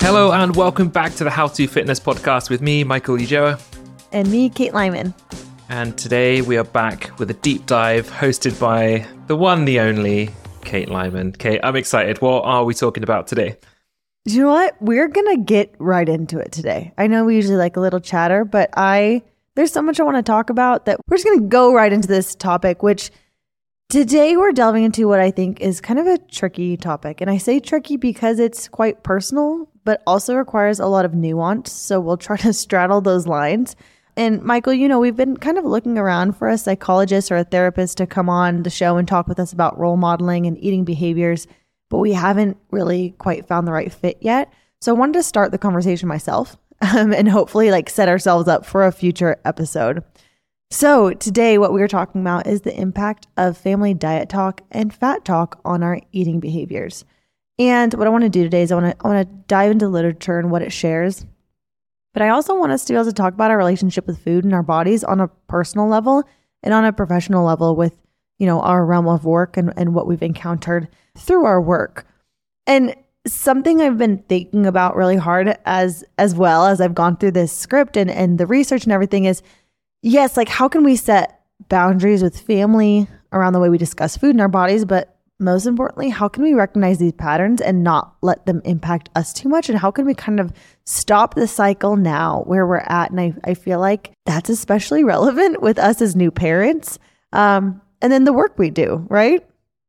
Hello and welcome back to the How To Fitness podcast with me, Michael Ujoa. And me, Kate Lyman. And today we are back with a deep dive hosted by the one, the only, Kate Lyman. Kate, I'm excited. What are we talking about today? Do you know what? We're going to get right into it today. I know we usually like a little chatter, but there's so much I want to talk about that we're just going to go right into this topic, which today we're delving into what I think is kind of a tricky topic. And I say tricky because it's quite personal, but also requires a lot of nuance. So we'll try to straddle those lines. And Michael, you know, we've been kind of looking around for a psychologist or a therapist to come on the show and talk with us about role modeling and eating behaviors, but we haven't really quite found the right fit yet. So I wanted to start the conversation myself and hopefully set ourselves up for a future episode. So today what we're talking about is the impact of family diet talk and fat talk on our eating behaviors. And what I want to do today is I want to dive into literature and what it shares. But I also want us to be able to talk about our relationship with food and our bodies on a personal level and on a professional level with, you know, our realm of work and what we've encountered through our work. And something I've been thinking about really hard as well as I've gone through this script and the research and everything is, yes, how can we set boundaries with family around the way we discuss food in our bodies, but most importantly, how can we recognize these patterns and not let them impact us too much? And how can we kind of stop the cycle now where we're at? And I feel like that's especially relevant with us as new parents. And then the work we do, right?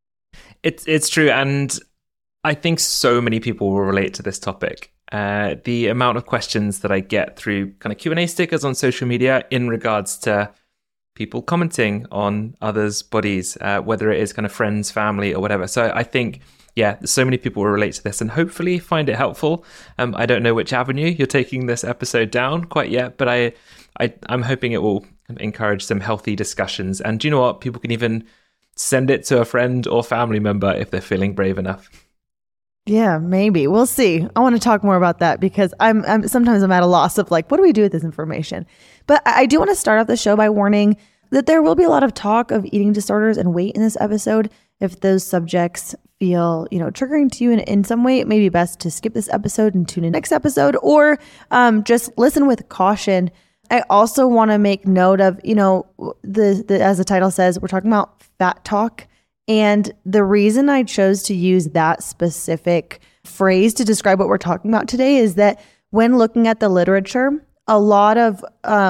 It's true. And I think so many people will relate to this topic. The amount of questions that I get through kind of Q&A stickers on social media in regards to people commenting on others' bodies, whether it is kind of friends, family, or whatever. So I think, so many people will relate to this and hopefully find it helpful. I don't know which avenue you're taking this episode down quite yet, but I'm hoping it will encourage some healthy discussions. And do you know what? People can even send it to a friend or family member if they're feeling brave enough. Yeah, maybe. We'll see. I want to talk more about that because I'm sometimes I'm at a loss of what do we do with this information? But I do want to start off the show by warning that there will be a lot of talk of eating disorders and weight in this episode. If those subjects feel, triggering to you in some way, it may be best to skip this episode and tune in next episode or just listen with caution. I also want to make note of, as the title says, we're talking about fat talk. And the reason I chose to use that specific phrase to describe what we're talking about today is that when looking at the literature, a lot of,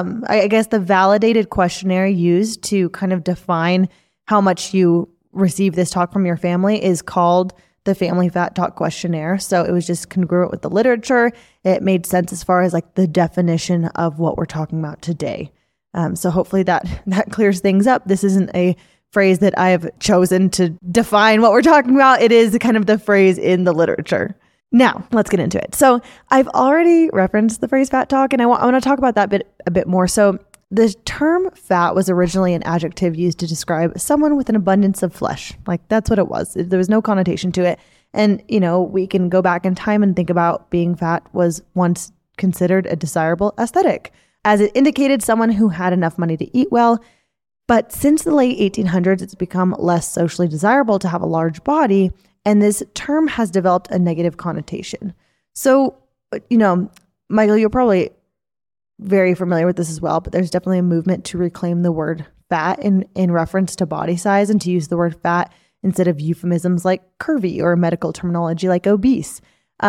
the validated questionnaire used to kind of define how much you receive this talk from your family is called the Family Fat Talk Questionnaire. So it was just congruent with the literature. It made sense as far as the definition of what we're talking about today. So hopefully that clears things up. This isn't a phrase that I have chosen to define what we're talking about. It is kind of the phrase in the literature. Now, let's get into it. So I've already referenced the phrase fat talk, and I want to talk about that a bit more. So the term fat was originally an adjective used to describe someone with an abundance of flesh. That's what it was. There was no connotation to it. And, we can go back in time and think about being fat was once considered a desirable aesthetic, as it indicated someone who had enough money to eat well. But since the late 1800s, it's become less socially desirable to have a large body, and this term has developed a negative connotation. So, Michael, you're probably very familiar with this as well, but there's definitely a movement to reclaim the word fat in reference to body size and to use the word fat instead of euphemisms like curvy or medical terminology like obese.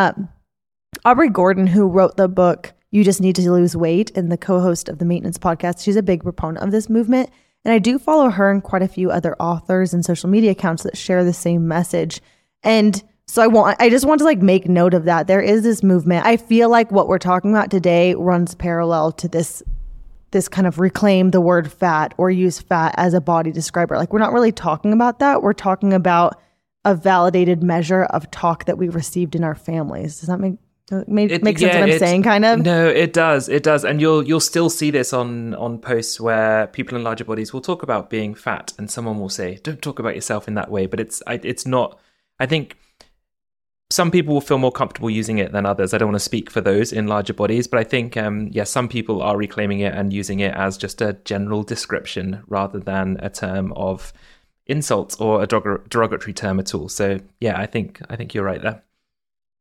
Aubrey Gordon, who wrote the book, You Just Need to Lose Weight, and the co-host of the Maintenance Podcast, she's a big proponent of this movement. And I do follow her and quite a few other authors and social media accounts that share the same message. And so I just want to make note of that. There is this movement. I feel like what we're talking about today runs parallel to this kind of reclaim the word fat or use fat as a body describer. We're not really talking about that. We're talking about a validated measure of talk that we received in our families. Does that make sense what I'm saying, kind of? No, it does. It does. And you'll still see this on posts where people in larger bodies will talk about being fat and someone will say, don't talk about yourself in that way. But it's not, I think some people will feel more comfortable using it than others. I don't want to speak for those in larger bodies, but I think, some people are reclaiming it and using it as just a general description rather than a term of insult or a derogatory term at all. So yeah, I think you're right there.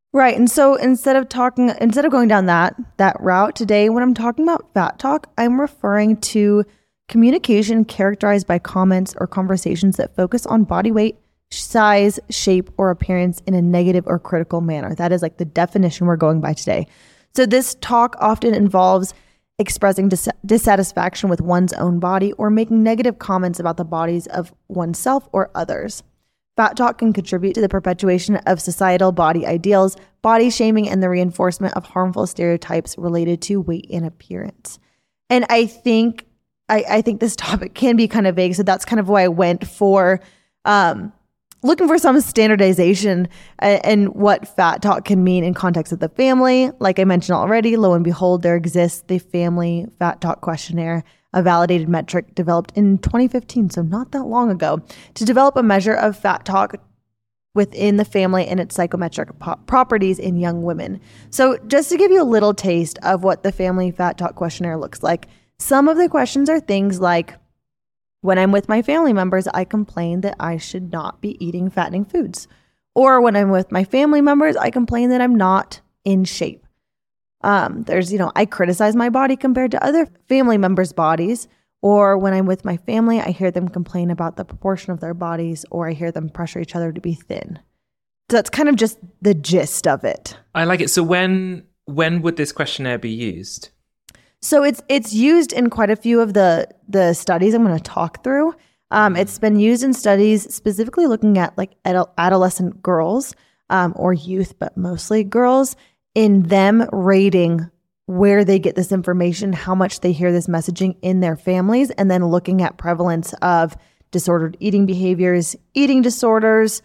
Right. And so instead of going down that route today, when I'm talking about fat talk, I'm referring to communication characterized by comments or conversations that focus on body weight, size, shape, or appearance in a negative or critical manner. That is like the definition we're going by today. So this talk often involves expressing dissatisfaction with one's own body or making negative comments about the bodies of oneself or others. Fat talk can contribute to the perpetuation of societal body ideals, body shaming, and the reinforcement of harmful stereotypes related to weight and appearance. And I think this topic can be kind of vague, so that's kind of why I went for looking for some standardization and what fat talk can mean in context of the family. Like I mentioned already, lo and behold, there exists the Family Fat Talk Questionnaire, a validated metric developed in 2015, so not that long ago, to develop a measure of fat talk within the family and its psychometric properties in young women. So just to give you a little taste of what the Family Fat Talk Questionnaire looks like, some of the questions are things like, when I'm with my family members, I complain that I should not be eating fattening foods. Or when I'm with my family members, I complain that I'm not in shape. There's, I criticize my body compared to other family members' bodies. Or when I'm with my family, I hear them complain about the proportion of their bodies, or I hear them pressure each other to be thin. So that's kind of just the gist of it. I like it. So when would this questionnaire be used? So it's used in quite a few of the studies I'm going to talk through. It's been used in studies specifically looking at like adolescent girls or youth, but mostly girls, in them rating where they get this information, how much they hear this messaging in their families, and then looking at prevalence of disordered eating behaviors, eating disorders,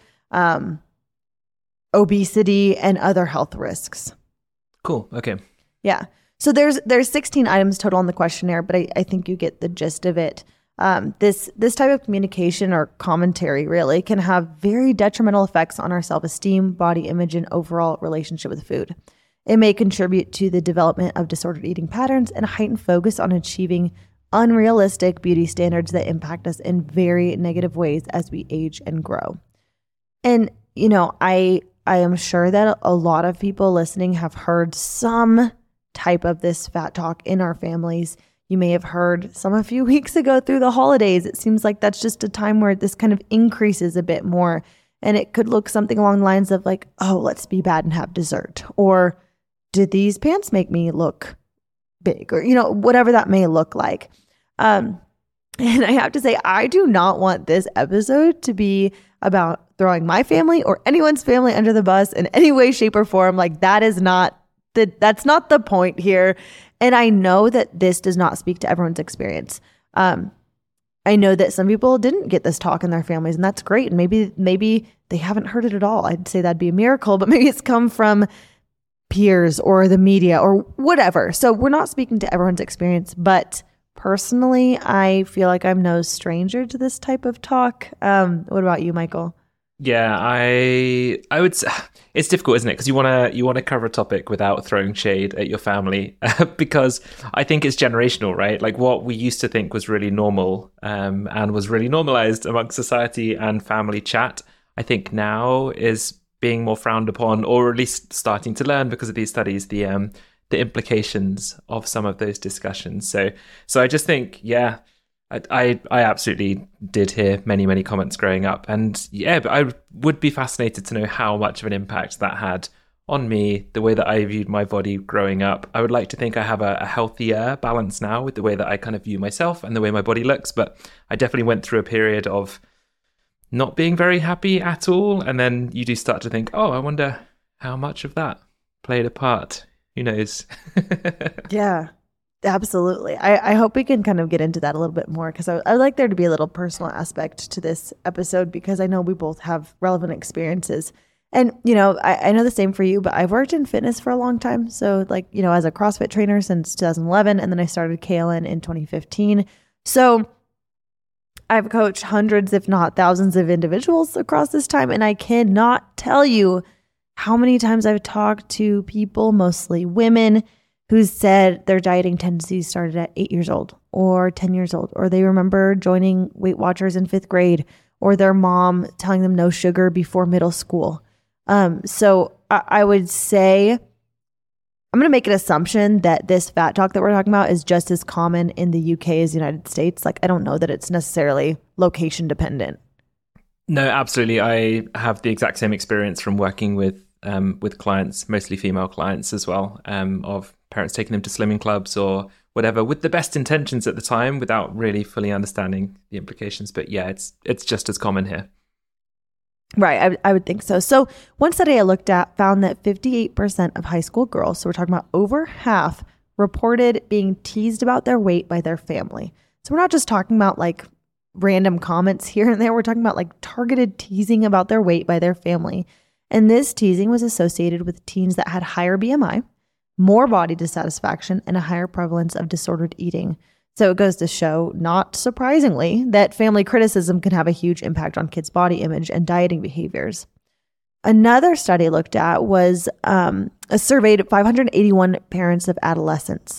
obesity, and other health risks. Cool. Okay. Yeah. So there's 16 items total on the questionnaire, but I think you get the gist of it. This type of communication or commentary really can have very detrimental effects on our self-esteem, body image, and overall relationship with food. It may contribute to the development of disordered eating patterns and a heightened focus on achieving unrealistic beauty standards that impact us in very negative ways as we age and grow. And, I am sure that a lot of people listening have heard some type of this fat talk in our families. You may have heard some a few weeks ago through the holidays. It seems like that's just a time where this kind of increases a bit more. And it could look something along the lines of like, oh, let's be bad and have dessert. Or did these pants make me look big? Or, whatever that may look like. And I have to say, I do not want this episode to be about throwing my family or anyone's family under the bus in any way, shape, or form. Like that's not the point here. And I know that this does not speak to everyone's experience. I know that some people didn't get this talk in their families, and that's great. And maybe they haven't heard it at all. I'd say that'd be a miracle, but maybe it's come from peers or the media or whatever. So we're not speaking to everyone's experience, but personally, I feel like I'm no stranger to this type of talk. What about you, Michael? Yeah, I would say it's difficult, isn't it? Because you want to cover a topic without throwing shade at your family, because I think it's generational, right? Like what we used to think was really normal and was really normalized amongst society and family chat, I think now is being more frowned upon, or at least starting to learn because of these studies, the implications of some of those discussions. So I just think, yeah. I absolutely did hear many, many comments growing up. And yeah, but I would be fascinated to know how much of an impact that had on me, the way that I viewed my body growing up. I would like to think I have a healthier balance now with the way that I kind of view myself and the way my body looks. But I definitely went through a period of not being very happy at all. And then you do start to think, oh, I wonder how much of that played a part. Who knows? Yeah. Absolutely. I hope we can kind of get into that a little bit more, because I would like there to be a little personal aspect to this episode, because I know we both have relevant experiences. And, I know the same for you, but I've worked in fitness for a long time. So like, as a CrossFit trainer since 2011, and then I started KLN in 2015. So I've coached hundreds, if not thousands of individuals across this time. And I cannot tell you how many times I've talked to people, mostly women, who said their dieting tendencies started at 8 years old or 10 years old, or they remember joining Weight Watchers in 5th grade, or their mom telling them no sugar before middle school. So I would say I'm going to make an assumption that this fat talk that we're talking about is just as common in the UK as the United States. Like, I don't know that it's necessarily location dependent. No, absolutely. I have the exact same experience from working with clients, mostly female clients as well, of parents taking them to slimming clubs or whatever, with the best intentions at the time, without really fully understanding the implications. But yeah, it's just as common here. Right, I would think so. So one study I looked at found that 58% of high school girls, so we're talking about over half, reported being teased about their weight by their family. So we're not just talking about like random comments here and there. We're talking about like targeted teasing about their weight by their family. And this teasing was associated with teens that had higher BMI, more body dissatisfaction, and a higher prevalence of disordered eating. So it goes to show, not surprisingly, that family criticism can have a huge impact on kids' body image and dieting behaviors. Another study looked at was a survey of 581 parents of adolescents.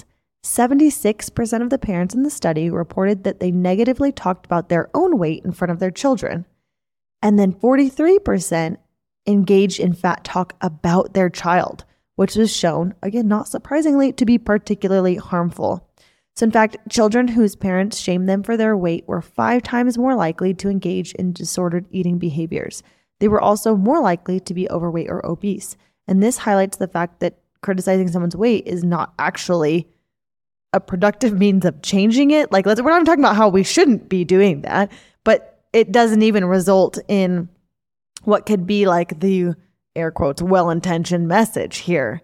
76% of the parents in the study reported that they negatively talked about their own weight in front of their children. And then 43% engaged in fat talk about their child, which was shown, again, not surprisingly, to be particularly harmful. So in fact, children whose parents shamed them for their weight were 5 times more likely to engage in disordered eating behaviors. They were also more likely to be overweight or obese. And this highlights the fact that criticizing someone's weight is not actually a productive means of changing it. Like, we're not talking about how we shouldn't be doing that, but it doesn't even result in what could be like the air quotes well-intentioned message here.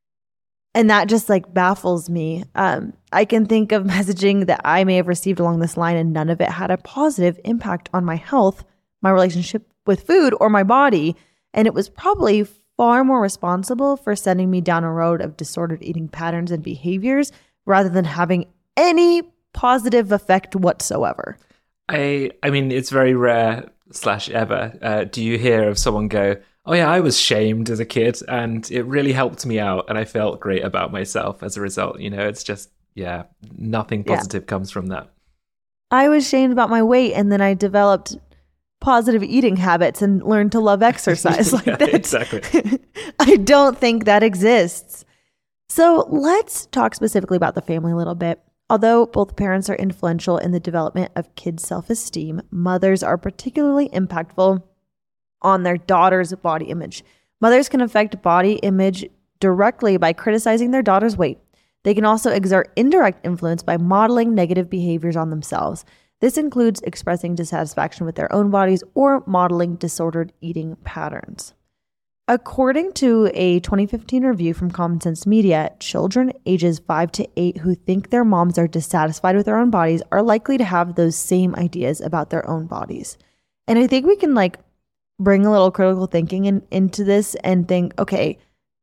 And that just like baffles me. I can think of messaging that I may have received along this line, and none of it had a positive impact on my health, my relationship with food, or my body. And it was probably far more responsible for sending me down a road of disordered eating patterns and behaviors rather than having any positive effect whatsoever. I mean, it's very rare / ever. Do you hear of someone go, oh yeah, I was shamed as a kid and it really helped me out and I felt great about myself as a result? You know, it's just, yeah, nothing positive comes from that. I was shamed about my weight and then I developed positive eating habits and learned to love exercise. Like that. Exactly. I don't think that exists. So let's talk specifically about the family a little bit. Although both parents are influential in the development of kids' self-esteem, mothers are particularly impactful on their daughter's body image. Mothers can affect body image directly by criticizing their daughter's weight. They can also exert indirect influence by modeling negative behaviors on themselves. This includes expressing dissatisfaction with their own bodies or modeling disordered eating patterns. According to a 2015 review from Common Sense Media, children ages 5 to 8 who think their moms are dissatisfied with their own bodies are likely to have those same ideas about their own bodies. And I think we can bring a little critical thinking into this and think, okay,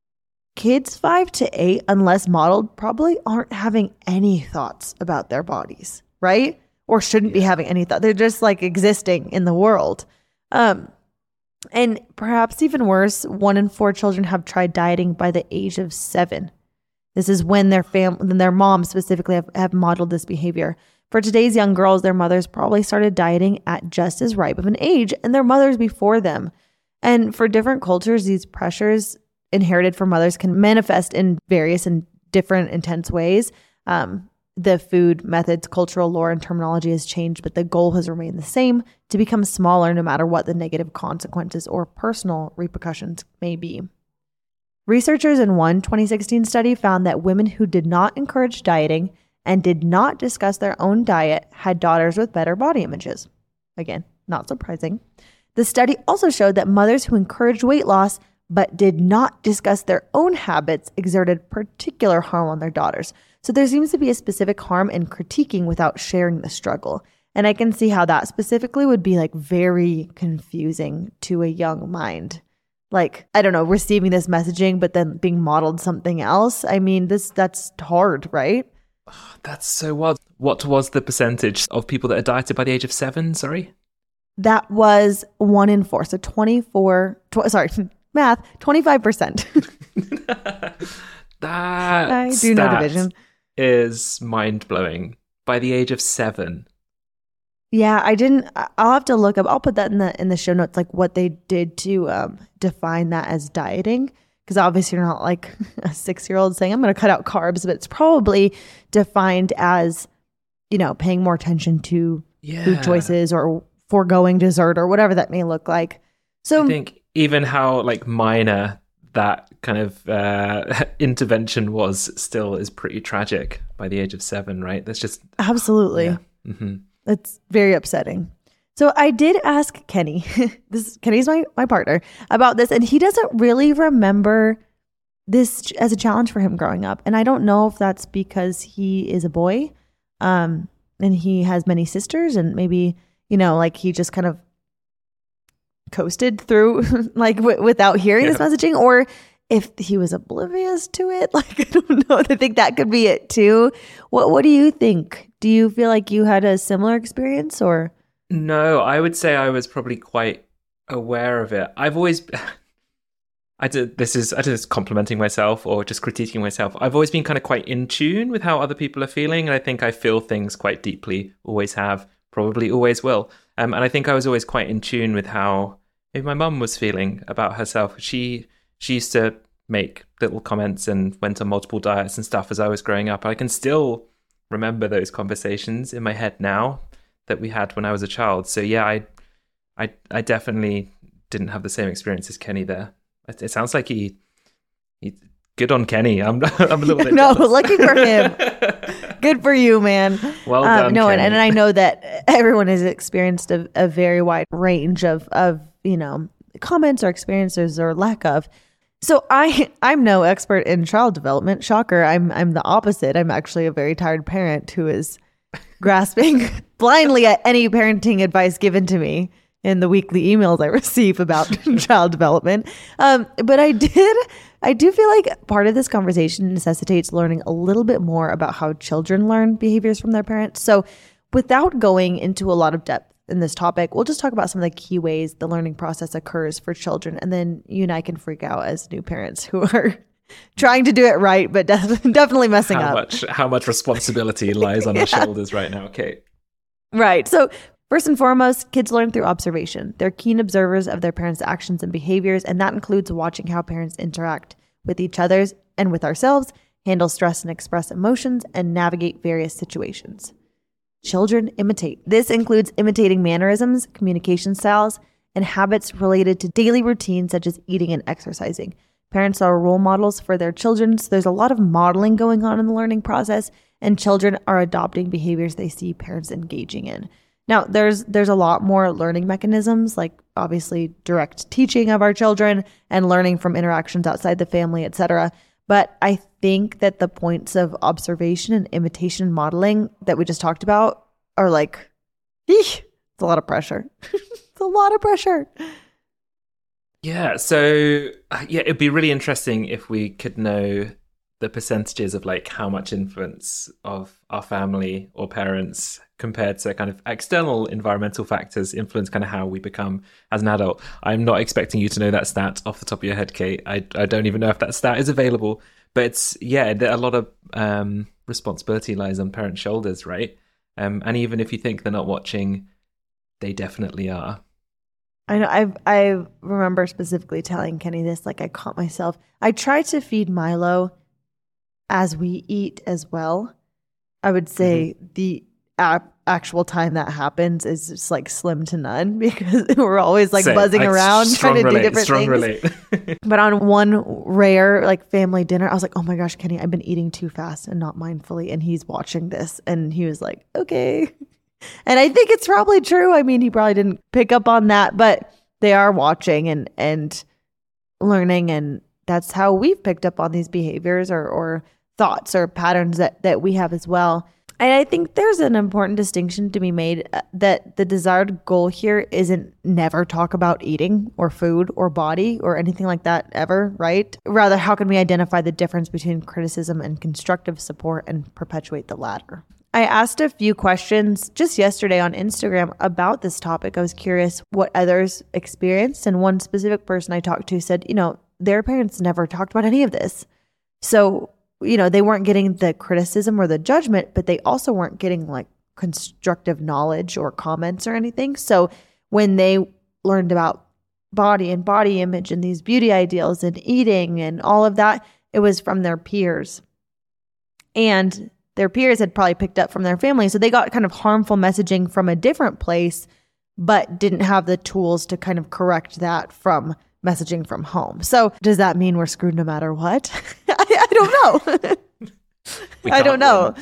kids 5 to 8, unless modeled, probably aren't having any thoughts about their bodies, right? Or shouldn't be having any thought. They're just existing in the world. And perhaps even worse, 1 in 4 children have tried dieting by the age of 7. This is when their moms specifically have modeled this behavior. For today's young girls, their mothers probably started dieting at just as ripe of an age, and their mothers before them. And for different cultures, these pressures inherited from mothers can manifest in various and different intense ways. The food, methods, cultural lore, and terminology has changed, but the goal has remained the same: to become smaller no matter what the negative consequences or personal repercussions may be. Researchers in one 2016 study found that women who did not encourage dieting and did not discuss their own diet had daughters with better body images. Again, not surprising. The study also showed that mothers who encouraged weight loss but did not discuss their own habits exerted particular harm on their daughters. So there seems to be a specific harm in critiquing without sharing the struggle. And I can see how that specifically would be very confusing to a young mind. I don't know, receiving this messaging, but then being modeled something else. I mean, that's hard, right? That's so wild. What was the percentage of people that are dieted by the age of 7? Sorry? That was 1 in 4. So 25%. That I do know division. Is mind-blowing. By the age of 7. Yeah, I didn't. I'll have to look up. I'll put that in the show notes, like what they did to define that as dieting. Because obviously you're not like a 6-year-old saying I'm going to cut out carbs, but it's probably defined as, paying more attention to food choices or foregoing dessert or whatever that may look like. So I think even how like minor that kind of intervention was still is pretty tragic by the age of 7, right? That's just absolutely. Yeah. Mm-hmm. It's very upsetting. So I did ask Kenny, Kenny's my partner, about this, and he doesn't really remember this as a challenge for him growing up. And I don't know if that's because he is a boy, and he has many sisters, and maybe, like he just kind of coasted through like without hearing this messaging, or if he was oblivious to it. Like, I don't know. I think that could be it too. What do you think? Do you feel like you had a similar experience, or? No, I would say I was probably quite aware of it. I've always, I did this complimenting myself or just critiquing myself. I've always been kind of quite in tune with how other people are feeling. And I think I feel things quite deeply, always have, probably always will. And I think I was always quite in tune with how maybe my mum was feeling about herself. She used to make little comments and went on multiple diets and stuff as I was growing up. I can still remember those conversations in my head now that we had when I was a child. So yeah, I definitely didn't have the same experience as Kenny there. It sounds like he good on Kenny. I'm a little bit no, jealous. lucky for him. Good for you, man. Well done, no, Kenny. and I know that everyone has experienced a very wide range of comments or experiences or lack of. So I'm no expert in child development. Shocker. I'm the opposite. I'm actually a very tired parent who is grasping blindly at any parenting advice given to me in the weekly emails I receive about child development. But I do feel like part of this conversation necessitates learning a little bit more about how children learn behaviors from their parents. So without going into a lot of depth in this topic, we'll just talk about some of the key ways the learning process occurs for children. And then you and I can freak out as new parents who are trying to do it right, but definitely messing up. How much responsibility lies on our shoulders right now, Kate? Right. So first and foremost, kids learn through observation. They're keen observers of their parents' actions and behaviors, and that includes watching how parents interact with each other and with ourselves, handle stress and express emotions, and navigate various situations. Children imitate. This includes imitating mannerisms, communication styles, and habits related to daily routines such as eating and exercising. Parents are role models for their children, so there's a lot of modeling going on in the learning process, and children are adopting behaviors they see parents engaging in. Now, there's a lot more learning mechanisms, like obviously direct teaching of our children and learning from interactions outside the family, etc. But I think that the points of observation and imitation modeling that we just talked about are like, it's a lot of pressure. It's a lot of pressure. Yeah, so it'd be really interesting if we could know the percentages of like how much influence of our family or parents compared to kind of external environmental factors influence kind of how we become as an adult. I'm not expecting you to know that stat off the top of your head, Kate. I don't even know if that stat is available, but it's, a lot of responsibility lies on parents' shoulders, right? And even if you think they're not watching, they definitely are. I know. I remember specifically telling Kenny this, like I caught myself. I try to feed Milo as we eat as well. I would say the actual time that happens is just like slim to none because we're always like buzzing around trying to do different things. But on one rare like family dinner, I was like, oh my gosh, Kenny, I've been eating too fast and not mindfully. And he's watching this and he was like, okay. And I think it's probably true. I mean, he probably didn't pick up on that, but they are watching and learning. And that's how we've picked up on these behaviors or thoughts or patterns that we have as well. And I think there's an important distinction to be made that the desired goal here isn't never talk about eating or food or body or anything like that ever, right? Rather, how can we identify the difference between criticism and constructive support and perpetuate the latter? I asked a few questions just yesterday on Instagram about this topic. I was curious what others experienced. And one specific person I talked to said, their parents never talked about any of this. So, they weren't getting the criticism or the judgment, but they also weren't getting like constructive knowledge or comments or anything. So when they learned about body and body image and these beauty ideals and eating and all of that, it was from their peers. And their peers had probably picked up from their family. So they got kind of harmful messaging from a different place, but didn't have the tools to kind of correct that from messaging from home. So does that mean we're screwed no matter what? I don't know. I don't know.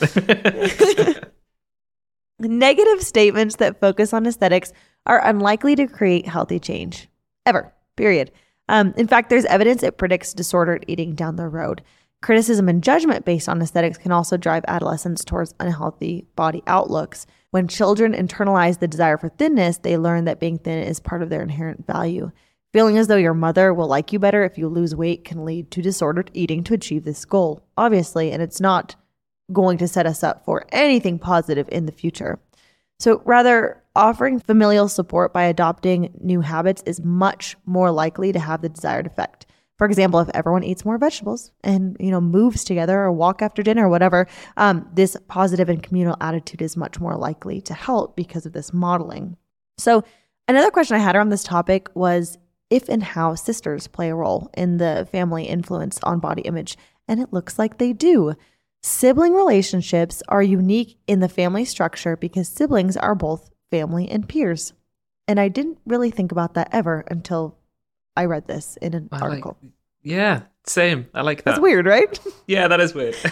Negative statements that focus on aesthetics are unlikely to create healthy change. Ever. Period. In fact, there's evidence it predicts disordered eating down the road. Criticism and judgment based on aesthetics can also drive adolescents towards unhealthy body outlooks. When children internalize the desire for thinness, they learn that being thin is part of their inherent value. Feeling as though your mother will like you better if you lose weight can lead to disordered eating to achieve this goal, obviously, and it's not going to set us up for anything positive in the future. So rather, offering familial support by adopting new habits is much more likely to have the desired effect. For example, if everyone eats more vegetables and, moves together or walk after dinner or whatever, this positive and communal attitude is much more likely to help because of this modeling. So another question I had around this topic was if and how sisters play a role in the family influence on body image. And it looks like they do. Sibling relationships are unique in the family structure because siblings are both family and peers. And I didn't really think about that ever until I read this in an article. Yeah, same. I like that. That's weird, right? Yeah, that is weird.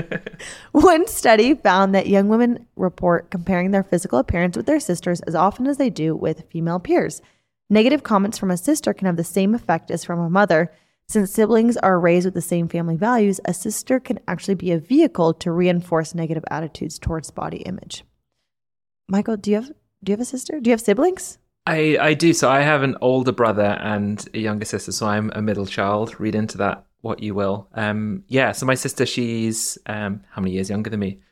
One study found that young women report comparing their physical appearance with their sisters as often as they do with female peers. Negative comments from a sister can have the same effect as from a mother. Since siblings are raised with the same family values, a sister can actually be a vehicle to reinforce negative attitudes towards body image. Michael, do you have a sister? Do you have siblings? I do. So I have an older brother and a younger sister, so I'm a middle child. Read into that what you will. So my sister, she's how many years younger than me?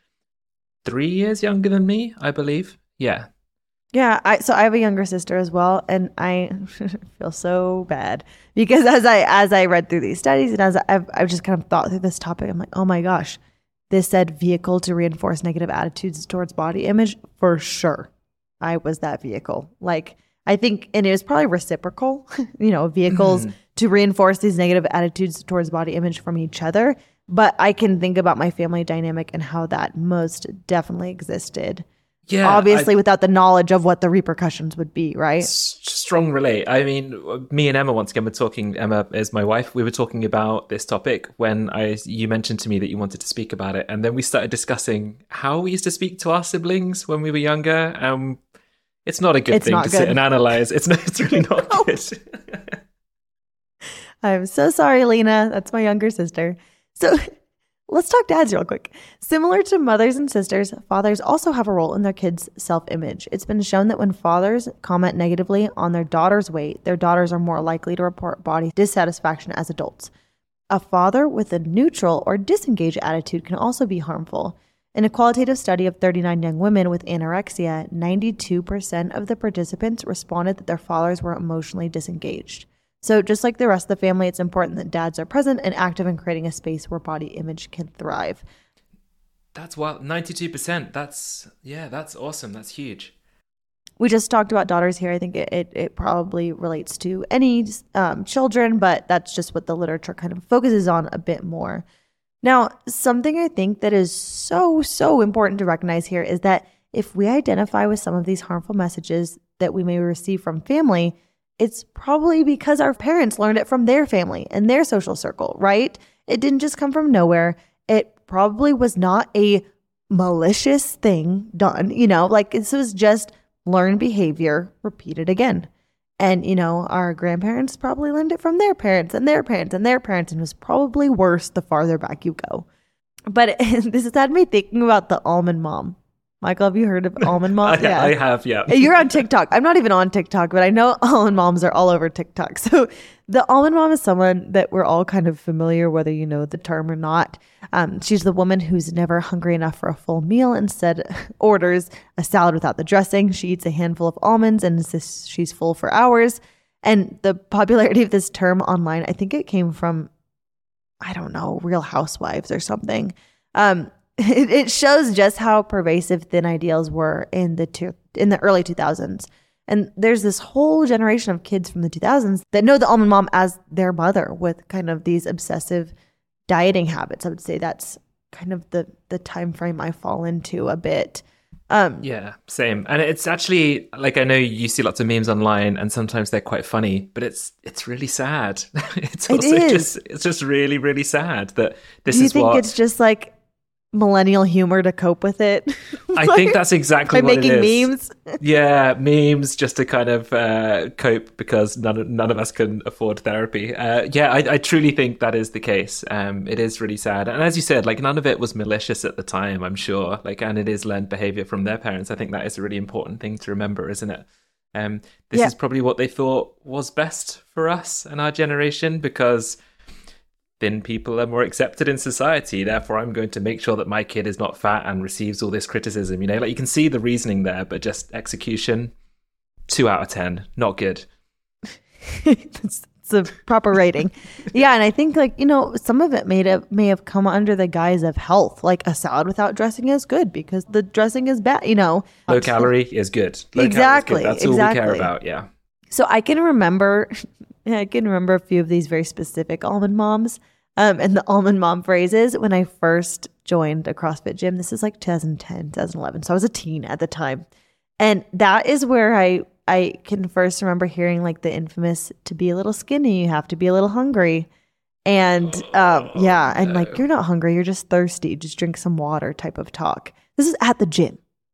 3 years younger than me, I believe. Yeah. Yeah, so I have a younger sister as well, and I feel so bad because as I read through these studies and as I've just kind of thought through this topic, I'm like, oh my gosh, this said vehicle to reinforce negative attitudes towards body image. For sure, I was that vehicle. Like, I think, and it was probably reciprocal, vehicles to reinforce these negative attitudes towards body image from each other. But I can think about my family dynamic and how that most definitely existed. Yeah, obviously without the knowledge of what the repercussions would be, right? Strong relate. I mean, me and Emma, once again, Emma is my wife. We were talking about this topic when you mentioned to me that you wanted to speak about it. And then we started discussing how we used to speak to our siblings when we were younger. It's not a good thing to sit and analyze. It's really not good. I'm so sorry, Lena. That's my younger sister. So let's talk dads real quick. Similar to mothers and sisters, fathers also have a role in their kids' self-image. It's been shown that when fathers comment negatively on their daughter's weight, their daughters are more likely to report body dissatisfaction as adults. A father with a neutral or disengaged attitude can also be harmful. In a qualitative study of 39 young women with anorexia, 92% of the participants responded that their fathers were emotionally disengaged. So just like the rest of the family, it's important that dads are present and active in creating a space where body image can thrive. That's wild. 92%. That's awesome. That's huge. We just talked about daughters here. I think it probably relates to any children, but that's just what the literature kind of focuses on a bit more. Now, something I think that is so, so important to recognize here is that if we identify with some of these harmful messages that we may receive from family, it's probably because our parents learned it from their family and their social circle, right? It didn't just come from nowhere. It probably was not a malicious thing done, like this was just learned behavior repeated again. And, our grandparents probably learned it from their parents and their parents and their parents, and it was probably worse the farther back you go. But this has had me thinking about the almond mom. Michael, have you heard of almond moms? Yeah. I have, yeah. You're on TikTok. I'm not even on TikTok, but I know almond moms are all over TikTok. So the almond mom is someone that we're all kind of familiar, whether you know the term or not. She's the woman who's never hungry enough for a full meal, instead orders a salad without the dressing. She eats a handful of almonds and insists she's full for hours. And the popularity of this term online, I think it came from, I don't know, Real Housewives or something. it shows just how pervasive thin ideals were in the early 2000s. And there's this whole generation of kids from the 2000s that know the almond mom as their mother with kind of these obsessive dieting habits. I would say that's kind of the time frame I fall into a bit. Yeah, same. And it's actually, like, I know you see lots of memes online and sometimes they're quite funny, but it's really sad. It's just really, really sad that this is what... Do you think it's just like millennial humor to cope with it? I think that's exactly what it is. By making memes? Yeah, memes just to kind of cope because none of us can afford therapy. I truly think that is the case. It is really sad. And as you said, like, none of it was malicious at the time, I'm sure. Like, and it is learned behavior from their parents. I think that is a really important thing to remember, isn't it? This is probably what they thought was best for us and our generation, because thin people are more accepted in society. Therefore, I'm going to make sure that my kid is not fat and receives all this criticism. You know, like, you can see the reasoning there, but just execution, 2 out of 10, not good. It's a proper rating. Yeah, and I think, like, you know, some of it may have come under the guise of health. Like, a salad without dressing is good because the dressing is bad. You know, low calorie is good. Exactly. That's all we care about. Yeah. So I can remember a few of these very specific almond moms and the almond mom phrases when I first joined a CrossFit gym. This is like 2010, 2011. So I was a teen at the time. And that is where I can first remember hearing like the infamous, to be a little skinny, you have to be a little hungry. And and like, you're not hungry, you're just thirsty, just drink some water type of talk. This is at the gym.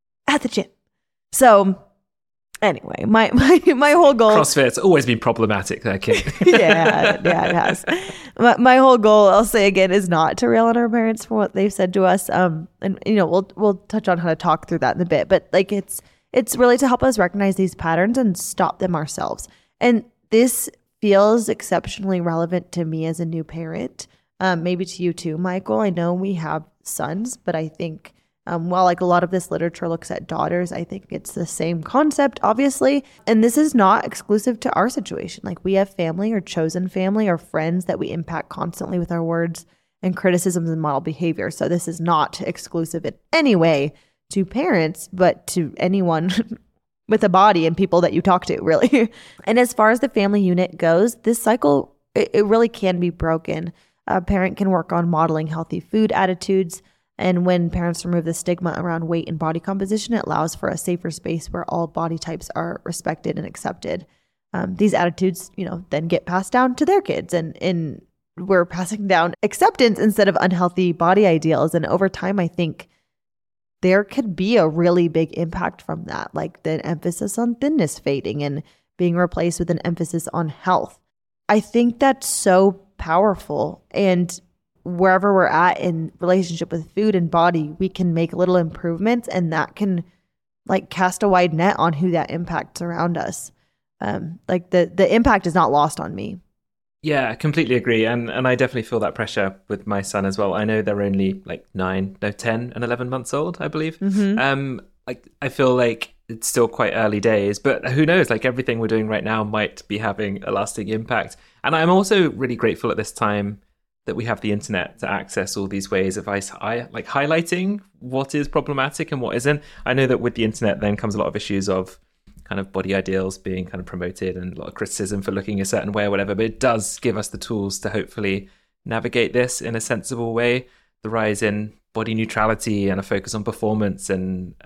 So anyway, my whole goal... CrossFit's always been problematic there, Kate. yeah, it has. My whole goal, I'll say again, is not to rail on our parents for what they've said to us. And, you know, we'll touch on how to talk through that in a bit. But like, it's really to help us recognize these patterns and stop them ourselves. And this feels exceptionally relevant to me as a new parent, maybe to you too, Michael. I know we have sons, but I think... while like a lot of this literature looks at daughters, I think it's the same concept, obviously. And this is not exclusive to our situation. Like, we have family or chosen family or friends that we impact constantly with our words and criticisms and model behavior. So this is not exclusive in any way to parents, but to anyone with a body and people that you talk to, really. And as far as the family unit goes, this cycle, it really can be broken. A parent can work on modeling healthy food attitudes. And when parents remove the stigma around weight and body composition, it allows for a safer space where all body types are respected and accepted. These attitudes, you know, then get passed down to their kids, and we're passing down acceptance instead of unhealthy body ideals. And over time, I think there could be a really big impact from that, like the emphasis on thinness fading and being replaced with an emphasis on health. I think that's so powerful. And wherever we're at in relationship with food and body, we can make little improvements, and that can like cast a wide net on who that impacts around us. Like the impact is not lost on me. Yeah, I completely agree. And I definitely feel that pressure with my son as well. I know they're only like 10 and 11 months old, I believe. Mm-hmm. Like, I feel like it's still quite early days, but who knows, like, everything we're doing right now might be having a lasting impact. And I'm also really grateful at this time that we have the internet to access all these ways of like highlighting what is problematic and what isn't. I know that with the internet then comes a lot of issues of kind of body ideals being kind of promoted and a lot of criticism for looking a certain way or whatever, but it does give us the tools to hopefully navigate this in a sensible way. The rise in body neutrality and a focus on performance and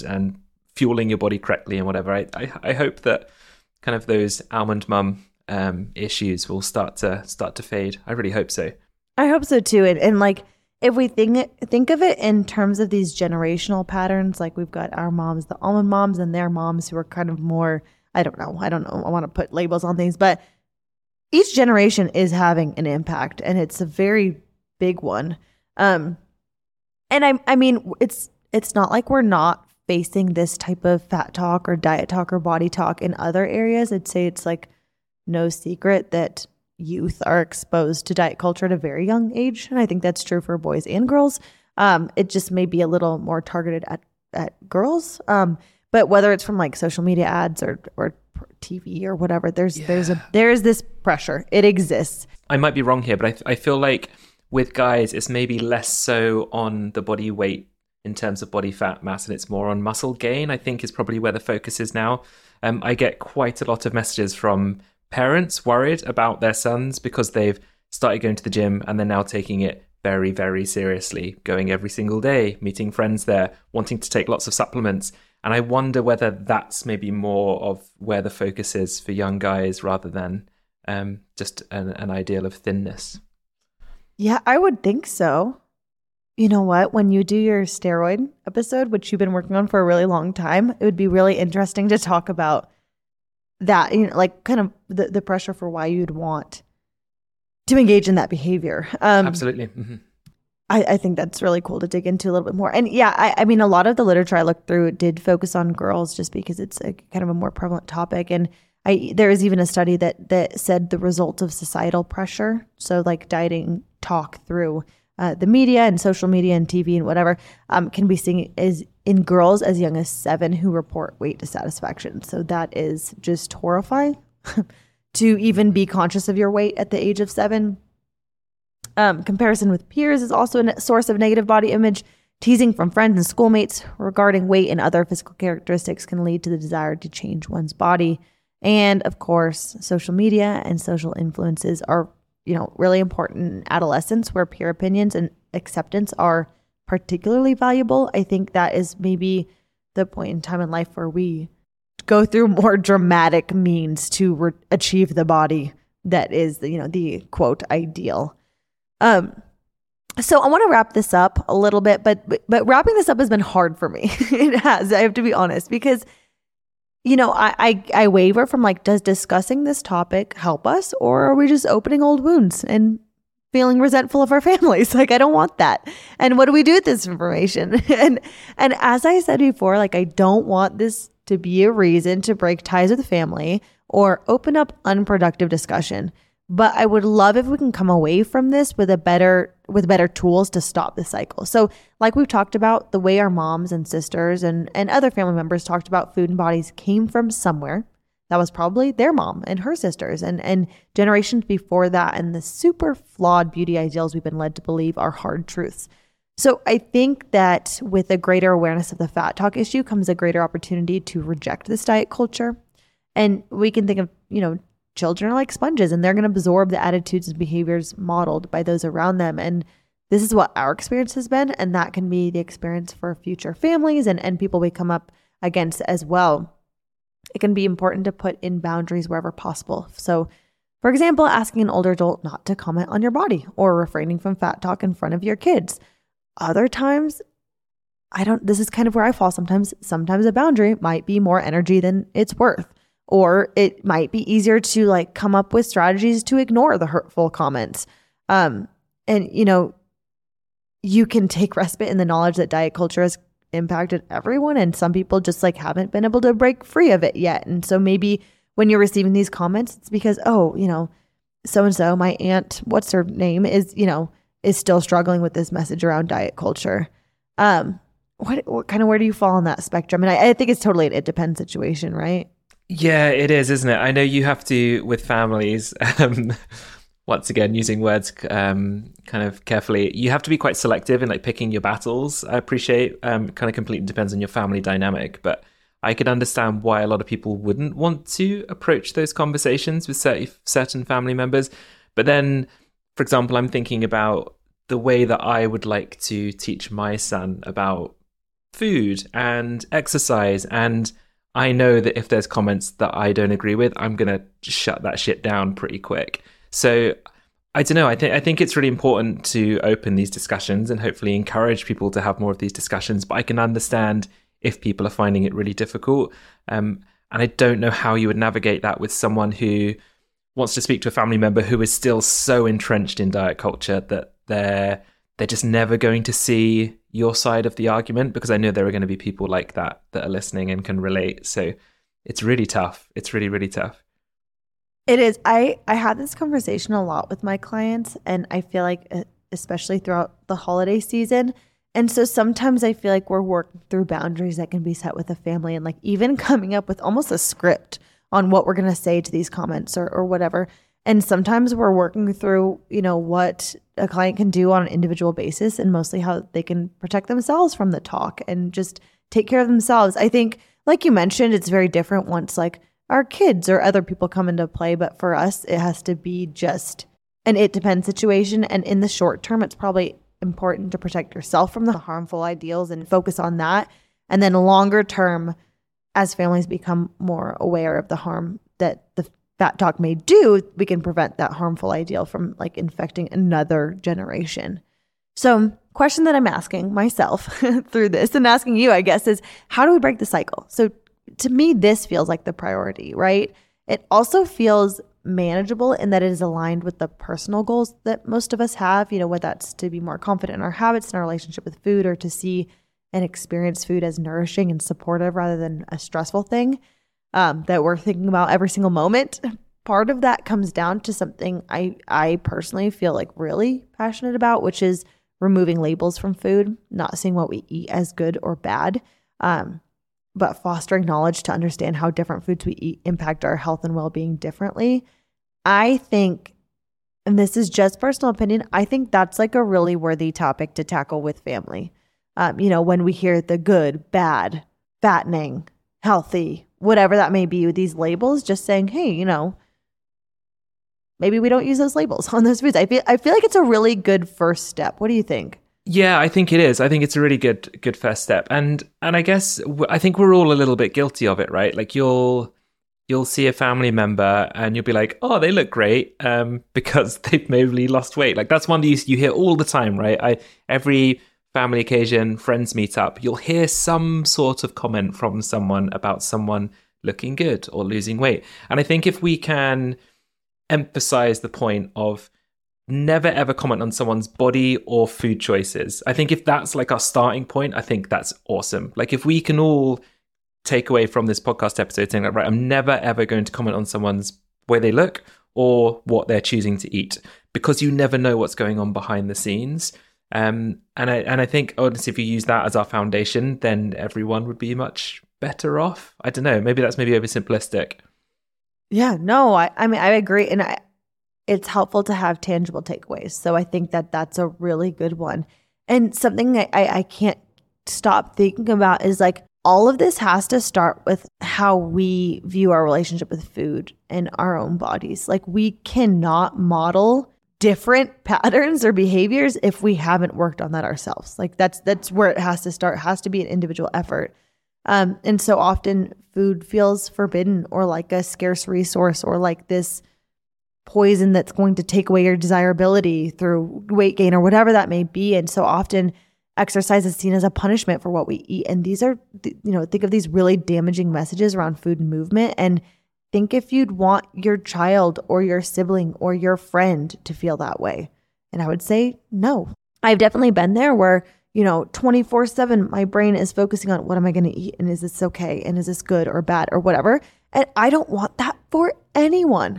fueling your body correctly and whatever. I hope that kind of those almond mum issues will start to fade. I really hope so. I hope so too. And like, if we think of it in terms of these generational patterns, like we've got our moms, the almond moms, and their moms who are kind of more, I don't know. I want to put labels on things, but each generation is having an impact, and it's a very big one. And I mean, it's not like we're not facing this type of fat talk or diet talk or body talk in other areas. I'd say it's like no secret that youth are exposed to diet culture at a very young age. And I think that's true for boys and girls. It just may be a little more targeted at girls. But whether it's from like social media ads or TV or whatever, there is this pressure. It exists. I might be wrong here, but I feel like with guys, it's maybe less so on the body weight in terms of body fat mass, and it's more on muscle gain, I think is probably where the focus is now. I get quite a lot of messages from parents worried about their sons because they've started going to the gym and they're now taking it very, very seriously, going every single day, meeting friends there, wanting to take lots of supplements. And I wonder whether that's maybe more of where the focus is for young guys rather than just an ideal of thinness. Yeah, I would think so. You know what? When you do your steroid episode, which you've been working on for a really long time, it would be really interesting to talk about that, you know, like kind of the pressure for why you'd want to engage in that behavior. Absolutely. Mm-hmm. I think that's really cool to dig into a little bit more. And yeah, I mean, a lot of the literature I looked through did focus on girls just because it's a kind of a more prevalent topic. And there is even a study that said the result of societal pressure, so like dieting talk through the media and social media and TV and whatever, can be seen is in girls as young as 7 who report weight dissatisfaction. So that is just horrifying to even be conscious of your weight at the age of 7. Comparison with peers is also a source of negative body image. Teasing from friends and schoolmates regarding weight and other physical characteristics can lead to the desire to change one's body. And of course, social media and social influences are, you know, really important in adolescence, where peer opinions and acceptance are particularly valuable. I think that is maybe the point in time in life where we go through more dramatic means to achieve the body that is, you know, the quote ideal. So I want to wrap this up a little bit, but wrapping this up has been hard for me. It has, I have to be honest, because, you know, I waver from like, does discussing this topic help us, or are we just opening old wounds and feeling resentful of our families? Like, I don't want that. And what do we do with this information? And as I said before, like, I don't want this to be a reason to break ties with the family or open up unproductive discussion. But I would love if we can come away from this with better tools to stop the cycle. So like we've talked about, the way our moms and sisters and other family members talked about food and bodies came from somewhere. That was probably their mom and her sisters and generations before that. And the super flawed beauty ideals we've been led to believe are hard truths. So I think that with a greater awareness of the fat talk issue comes a greater opportunity to reject this diet culture. And we can think of, you know, children are like sponges and they're going to absorb the attitudes and behaviors modeled by those around them. And this is what our experience has been. And that can be the experience for future families and people we come up against as well. It can be important to put in boundaries wherever possible. So, for example, asking an older adult not to comment on your body or refraining from fat talk in front of your kids. Other times, this is kind of where I fall sometimes. Sometimes a boundary might be more energy than it's worth. Or it might be easier to like come up with strategies to ignore the hurtful comments. And, you know, you can take respite in the knowledge that diet culture has impacted everyone. And some people just like haven't been able to break free of it yet. And so maybe when you're receiving these comments, it's because, oh, you know, so-and-so, my aunt, what's her name, is, you know, is still struggling with this message around diet culture. What kind of, where do you fall on that spectrum? And I think it's totally an it depends situation, right? Yeah, it is, isn't it? I know you have to, with families, once again, using words kind of carefully, you have to be quite selective in like picking your battles. I appreciate kind of completely depends on your family dynamic, but I could understand why a lot of people wouldn't want to approach those conversations with certain family members. But then, for example, I'm thinking about the way that I would like to teach my son about food and exercise, and I know that if there's comments that I don't agree with, I'm going to shut that shit down pretty quick. So I don't know. I think it's really important to open these discussions and hopefully encourage people to have more of these discussions. But I can understand if people are finding it really difficult. And I don't know how you would navigate that with someone who wants to speak to a family member who is still so entrenched in diet culture that they're just never going to see your side of the argument, because I know there are going to be people like that are listening and can relate. So it's really tough. It's really, really tough. It is. I had this conversation a lot with my clients, and I feel like especially throughout the holiday season. And so sometimes I feel like we're working through boundaries that can be set with a family, and like even coming up with almost a script on what we're going to say to these comments or whatever. And sometimes we're working through, what a client can do on an individual basis and mostly how they can protect themselves from the talk and just take care of themselves. I think, like you mentioned, it's very different once like our kids or other people come into play. But for us, it has to be just an it depends situation. And in the short term, it's probably important to protect yourself from the harmful ideals and focus on that. And then longer term, as families become more aware of the harm that the fat talk may do, we can prevent that harmful ideal from like infecting another generation. So question that I'm asking myself through this and asking you, I guess, is how do we break the cycle? So to me, this feels like the priority, right? It also feels manageable in that it is aligned with the personal goals that most of us have, whether that's to be more confident in our habits and our relationship with food, or to see and experience food as nourishing and supportive rather than a stressful thing that we're thinking about every single moment. Part of that comes down to something I personally feel like really passionate about, which is removing labels from food, not seeing what we eat as good or bad, but fostering knowledge to understand how different foods we eat impact our health and well-being differently. I think, and this is just personal opinion, I think that's like a really worthy topic to tackle with family. When we hear the good, bad, fattening, healthy, whatever that may be with these labels, just saying, hey, maybe we don't use those labels on those foods. I feel like it's a really good first step. What do you think? Yeah, I think it is. I think it's a really good first step. And I guess I think we're all a little bit guilty of it, right? Like you'll see a family member and you'll be like, oh, they look great because they've maybe lost weight. Like that's one you hear all the time, right? Every family occasion, friends meet up, you'll hear some sort of comment from someone about someone looking good or losing weight. And I think if we can emphasize the point of never ever comment on someone's body or food choices, I think if that's like our starting point, I think that's awesome. Like if we can all take away from this podcast episode saying like, right, I'm never ever going to comment on someone's way they look or what they're choosing to eat, because you never know what's going on behind the scenes. And I think honestly, if you use that as our foundation, then everyone would be much better off. I don't know, maybe that's oversimplistic. Yeah, no, I mean, I agree. And it's helpful to have tangible takeaways. So I think that that's a really good one. And something I can't stop thinking about is like, all of this has to start with how we view our relationship with food and our own bodies. Like we cannot model different patterns or behaviors if we haven't worked on that ourselves. Like that's where it has to start. It has to be an individual effort. And so often food feels forbidden or like a scarce resource or like this poison that's going to take away your desirability through weight gain or whatever that may be. And so often exercise is seen as a punishment for what we eat. And these are, think of these really damaging messages around food and movement. And think if you'd want your child or your sibling or your friend to feel that way. And I would say, no. I've definitely been there where, 24/7, my brain is focusing on what am I going to eat? And is this okay? And is this good or bad or whatever? And I don't want that for anyone.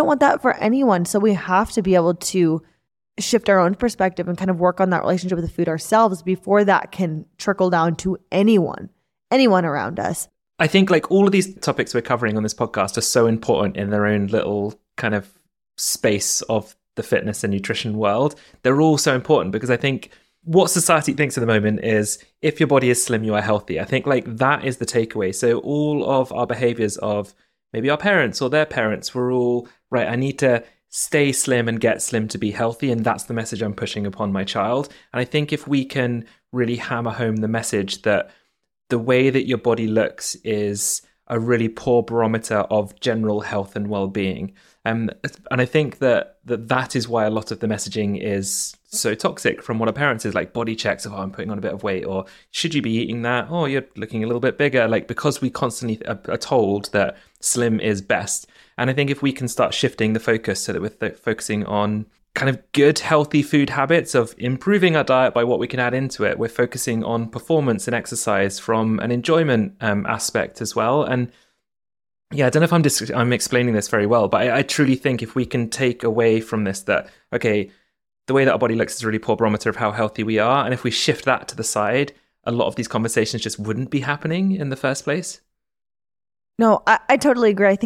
So we have to be able to shift our own perspective and kind of work on that relationship with the food ourselves before that can trickle down to anyone around us. I think like all of these topics we're covering on this podcast are so important in their own little kind of space of the fitness and nutrition world. They're all so important because I think what society thinks at the moment is if your body is slim, you are healthy. I think like that is the takeaway. So all of our behaviors of maybe our parents or their parents were all, right, I need to stay slim and get slim to be healthy. And that's the message I'm pushing upon my child. And I think if we can really hammer home the message that the way that your body looks is a really poor barometer of general health and well-being. And I think that is why a lot of the messaging is so toxic from what our parents is like body checks of, oh, I'm putting on a bit of weight, or should you be eating that? Oh, you're looking a little bit bigger. Like, because we constantly are told that slim is best. And I think if we can start shifting the focus so that we're focusing on kind of good, healthy food habits of improving our diet by what we can add into it, we're focusing on performance and exercise from an enjoyment aspect as well. And yeah, I don't know if I'm explaining this very well, but I truly think if we can take away from this that, okay, the way that our body looks is a really poor barometer of how healthy we are. And if we shift that to the side, a lot of these conversations just wouldn't be happening in the first place. No, I totally agree. I think that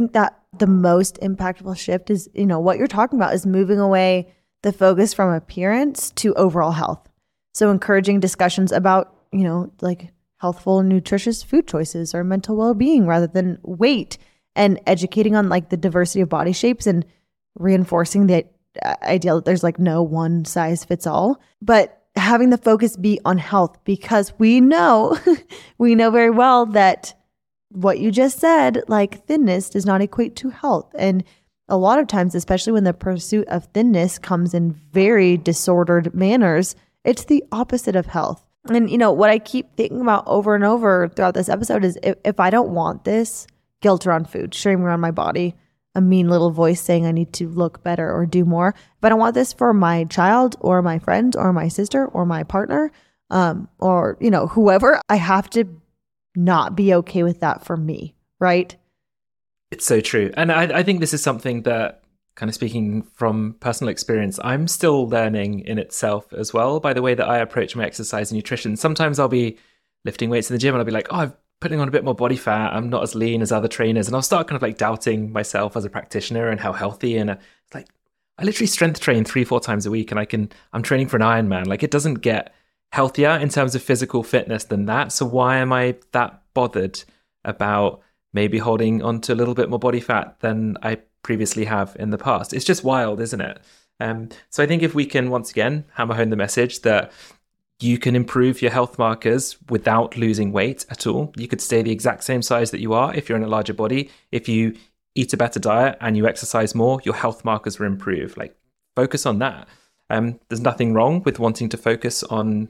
the most impactful shift is, what you're talking about is moving away the focus from appearance to overall health. So encouraging discussions about, like healthful, nutritious food choices or mental well-being rather than weight, and educating on like the diversity of body shapes and reinforcing the idea that there's like no one size fits all, but having the focus be on health, because we know very well that what you just said, like thinness does not equate to health. And a lot of times, especially when the pursuit of thinness comes in very disordered manners, it's the opposite of health. And what I keep thinking about over and over throughout this episode is if I don't want this, guilt around food, shame around my body, a mean little voice saying I need to look better or do more. If I don't want this for my child or my friend or my sister or my partner, or, whoever, I have to not be okay with that for me, right? It's so true. And I think this is something that, kind of speaking from personal experience, I'm still learning in itself as well by the way that I approach my exercise and nutrition. Sometimes I'll be lifting weights in the gym and I'll be like, I'm putting on a bit more body fat. I'm not as lean as other trainers. And I'll start kind of like doubting myself as a practitioner and how healthy. And it's like, I literally strength train 3-4 times a week and I'm training for an Ironman. Like it doesn't get healthier in terms of physical fitness than that. So why am I that bothered about maybe holding on to a little bit more body fat than I previously have in the past? It's just wild, isn't it? So I think if we can once again hammer home the message that you can improve your health markers without losing weight at all. You could stay the exact same size that you are if you're in a larger body. If you eat a better diet and you exercise more, your health markers will improve. Like, focus on that. There's nothing wrong with wanting to focus on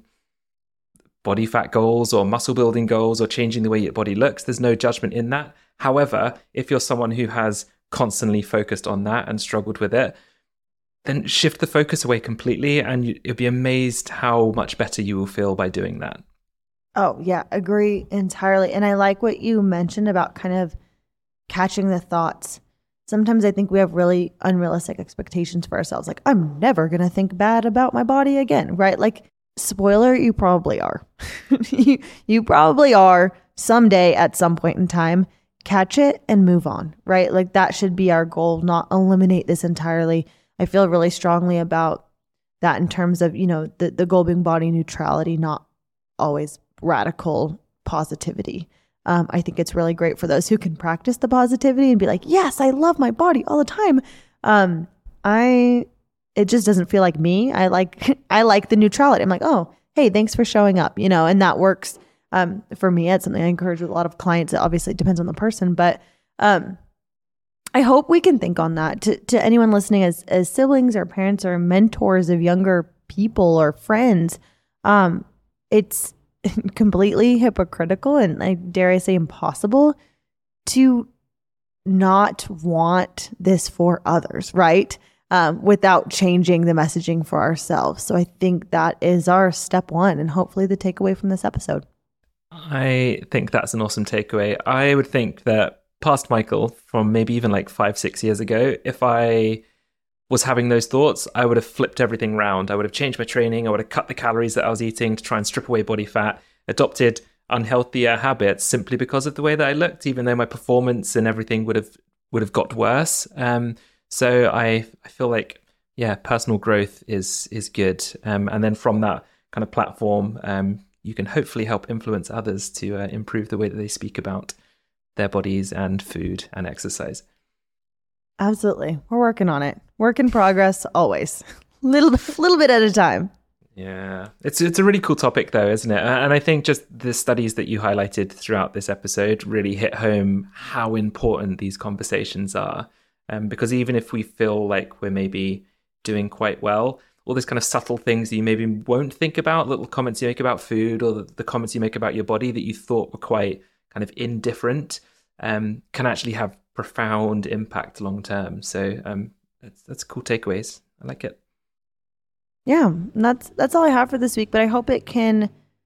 body fat goals or muscle building goals or changing the way your body looks. There's no judgment in that. However, if you're someone who has constantly focused on that and struggled with it, then shift the focus away completely and you'll be amazed how much better you will feel by doing that. Oh, yeah, agree entirely. And I like what you mentioned about kind of catching the thoughts. Sometimes I think we have really unrealistic expectations for ourselves. Like, I'm never going to think bad about my body again, right? Like, spoiler, you probably are. you probably are someday at some point in time. Catch it and move on, right? Like, that should be our goal, not eliminate this entirely. I feel really strongly about that in terms of, the goal being body neutrality, not always radical positivity. I think it's really great for those who can practice the positivity and be like, yes, I love my body all the time. It just doesn't feel like me. I like the neutrality. I'm like, oh, hey, thanks for showing up, and that works. For me, it's something I encourage with a lot of clients. It obviously depends on the person, but I hope we can think on that to anyone listening as siblings or parents or mentors of younger people or friends. It's completely hypocritical and, I dare I say, impossible to not want this for others, right? Without changing the messaging for ourselves. So I think that is our step one and hopefully the takeaway from this episode. I think that's an awesome takeaway. I would think that past Michael from maybe even like 5-6 years ago, if I was having those thoughts, I would have flipped everything around. I would have changed my training. I would have cut the calories that I was eating to try and strip away body fat, adopted unhealthier habits simply because of the way that I looked, even though my performance and everything would have got worse. So I feel like, yeah, personal growth is good. And then from that kind of platform, you can hopefully help influence others to improve the way that they speak about their bodies and food and exercise. Absolutely. We're working on it. Work in progress always. Little bit at a time. Yeah. It's a really cool topic though, isn't it? And I think just the studies that you highlighted throughout this episode really hit home how important these conversations are. Because even if we feel like we're maybe doing quite well, all these kind of subtle things that you maybe won't think about, little comments you make about food or the comments you make about your body that you thought were quite kind of indifferent, can actually have profound impact long term. So that's cool takeaways. I like it. Yeah, that's all I have for this week. But I hope it can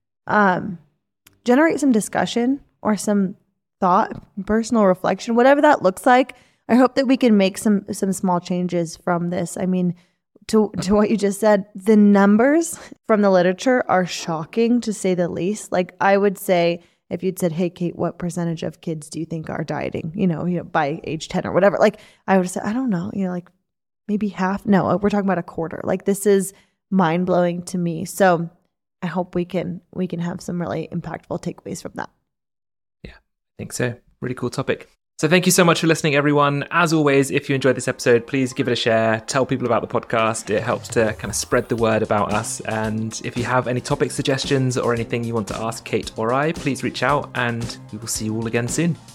generate some discussion or some thought, personal reflection, whatever that looks like. I hope that we can make some small changes from this. I mean, to what you just said, the numbers from the literature are shocking to say the least. Like, I would say, if you'd said, hey, Kate, what percentage of kids do you think are dieting, by age 10 or whatever? Like I would have said, I don't know, like maybe half. No, we're talking about a quarter. Like this is mind blowing to me. So I hope we can have some really impactful takeaways from that. Yeah, I think so. Really cool topic. So thank you so much for listening, everyone. As always, if you enjoyed this episode, please give it a share. Tell people about the podcast. It helps to kind of spread the word about us. And if you have any topic suggestions or anything you want to ask Kate or I, please reach out and we will see you all again soon.